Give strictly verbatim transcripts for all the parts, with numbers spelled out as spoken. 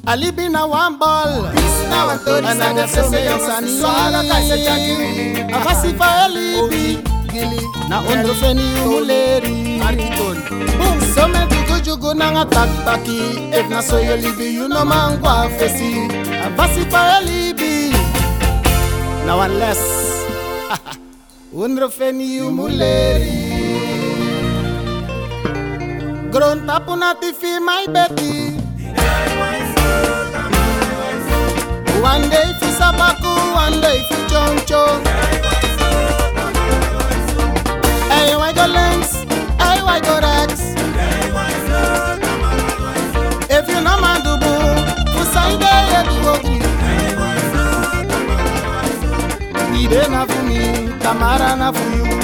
Alibi na one ball. And I just say Sani. Avasi fa alibi. Na ondo feni uleri. So me jugu jugu na nga tak taki. If na so you libi, you know man kwa fesi. Avasi fa alibi. Now one less. Ondo feni umuleri. Grown tapu na tifi my Betty. One day fi sabaku, one day fi choncho. Hey, why go lens? Hey, why go rex? If you know man dubu, you say they do ogri. Ide na for me, Tamara na for you.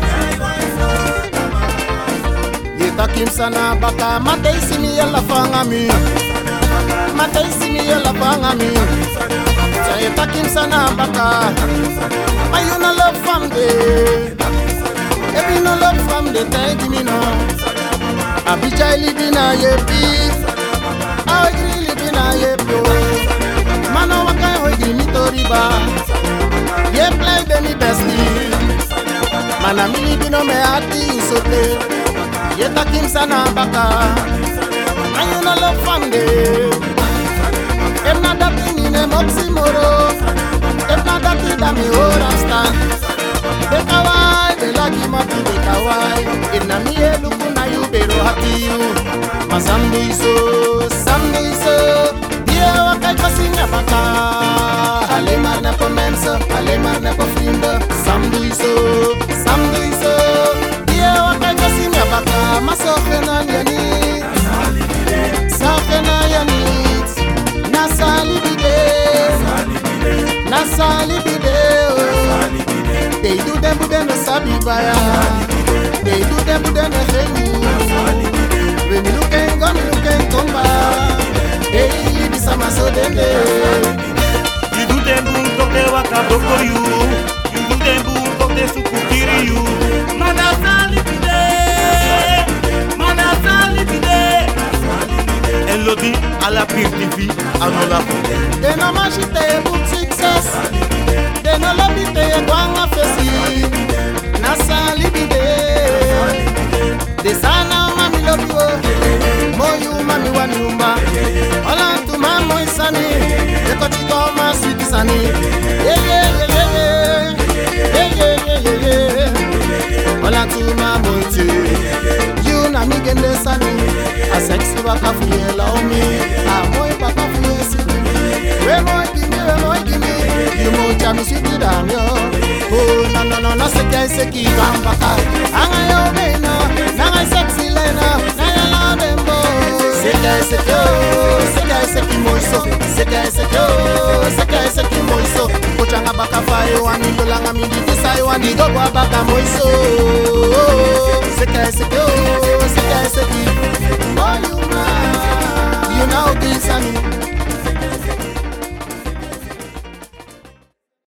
Takim sana baka matay simi yala fangami matay simi yala fangami say takim sana baka ayu na love from the ebi no love from the thank me no abijay libina yepi ay grili libina yepo mano wakay hoy grimi toriba ye play de mi besti mana mi libino me ati sote. Yeta kim sana baka and you no love from there. If not that thing in a moximoro, if not that thing that me hold and stand. The kawaii, the lagi mati the kawaii. If na me e luku na you bero hati you. Ma samdu iso, samdu iso. Yeah, wakai pasinya baka. Ale mar na po mensa, ale mar na po frinda. Samdu iso, samdu iso. Baka masofena yani sofena yani nasali bide nasali bide they do them but then sabi baya they do them but then khemu when you look and go look and come back hey this ama so dende you do them but they waka for you you do them but they sukukiri you manasali bide Elodie à la pire T V, à nous la foule. They no machite book success. They no love it, they gwanga fesi. Nasa libide. They sana mami love you. Mo you mami wanyuma. Ola tu mamo isani. Eko chiko ma sweet isani. Yeah yeah yeah yeah yeah yeah yeah yeah yeah. Ola tu mamo iti. You na mi gende sani. A sexy baka fuye la omi. A moi baka fuye sini. We moi gimi, we moi gimi. You mo jami sweetie dam yo. Oh no no no no seki seki bambaka. Anga yo beno, nanga sexy lena, nanga la dembo. Seki seki oh, seki seki moiso, seki seki oh, seki seki moiso. Kuchanga baka fayo wani dolanga mindi kisai wani dogo baka moiso.